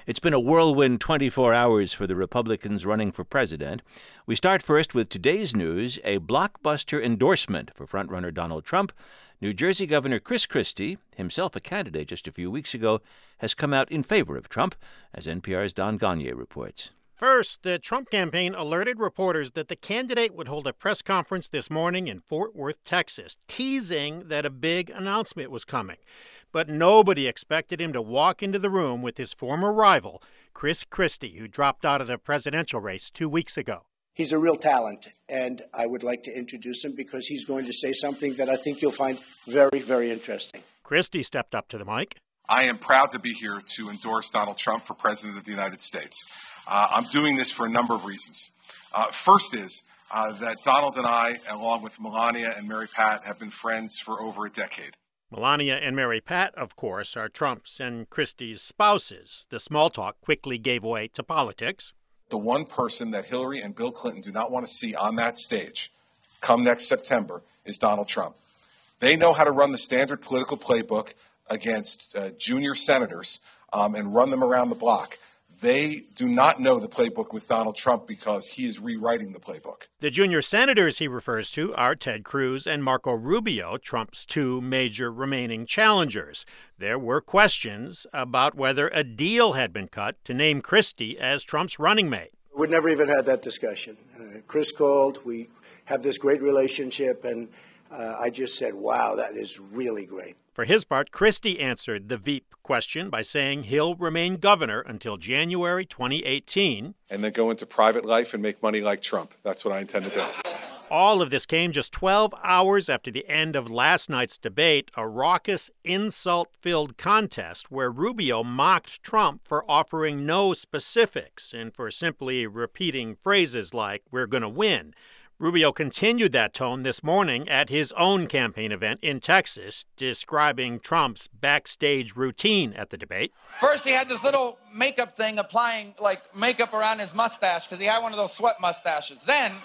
It's been a whirlwind 24 hours for the Republicans running for president. We start first with today's news, a blockbuster endorsement for frontrunner Donald Trump. New Jersey Governor Chris Christie, himself a candidate just a few weeks ago, has come out in favor of Trump, as NPR's Don Gagné reports. First, the Trump campaign alerted reporters that the candidate would hold a press conference this morning in Fort Worth, Texas, teasing that a big announcement was coming. But nobody expected him to walk into the room with his former rival, Chris Christie, who dropped out of the presidential race 2 weeks ago. He's a real talent, and I would like to introduce him because he's going to say something that I think you'll find very, very interesting. Christie stepped up to the mic. I am proud to be here to endorse Donald Trump for President of the United States. I'm doing this for a number of reasons. First is that Donald and I, along with Melania and Mary Pat, have been friends for over a decade. Melania and Mary Pat, of course, are Trump's and Christie's spouses. The small talk quickly gave way to politics. The one person that Hillary and Bill Clinton do not want to see on that stage come next September is Donald Trump. They know how to run the standard political playbook against junior senators and run them around the block. They do not know the playbook with Donald Trump because he is rewriting the playbook. The junior senators he refers to are Ted Cruz and Marco Rubio, Trump's two major remaining challengers. There were questions about whether a deal had been cut to name Christie as Trump's running mate. We'd never even had that discussion. Chris called. We have this great relationship, and I just said, wow, that is really great. For his part, Christie answered the Veep question by saying he'll remain governor until January 2018. And then go into private life and make money like Trump. That's what I intend to do. All of this came just 12 hours after the end of last night's debate, a raucous, insult-filled contest where Rubio mocked Trump for offering no specifics and for simply repeating phrases like, "we're going to win." Rubio continued that tone this morning at his own campaign event in Texas, describing Trump's backstage routine at the debate. First, he had this little makeup thing applying makeup around his mustache because he had one of those sweat mustaches. Then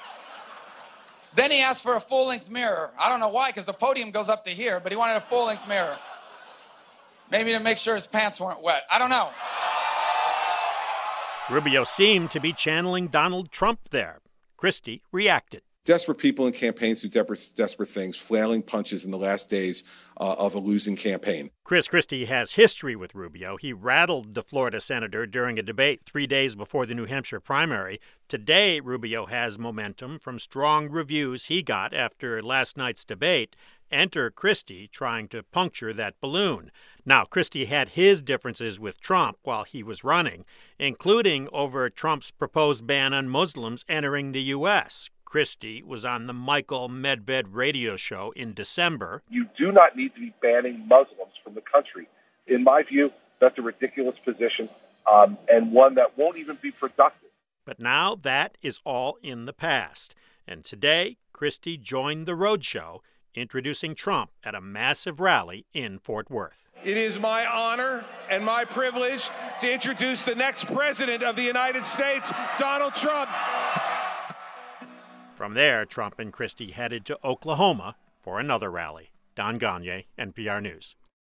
he asked for a full-length mirror. I don't know why, because the podium goes up to here, but he wanted a full-length mirror. Maybe to make sure his pants weren't wet. I don't know. Rubio seemed to be channeling Donald Trump there. Christie reacted. Desperate people in campaigns do desperate things, flailing punches in the last days of a losing campaign. Chris Christie has history with Rubio. He rattled the Florida senator during a debate 3 days before the New Hampshire primary. Today, Rubio has momentum from strong reviews he got after last night's debate. Enter Christie trying to puncture that balloon. Now, Christie had his differences with Trump while he was running, including over Trump's proposed ban on Muslims entering the U.S. Christie was on the Michael Medved radio show in December. You do not need to be banning Muslims from the country. In my view, that's a ridiculous position and one that won't even be productive. But now that is all in the past. And today, Christie joined the roadshow, introducing Trump at a massive rally in Fort Worth. It is my honor and my privilege to introduce the next president of the United States, Donald Trump. From there, Trump and Christie headed to Oklahoma for another rally. Don Gagné, NPR News.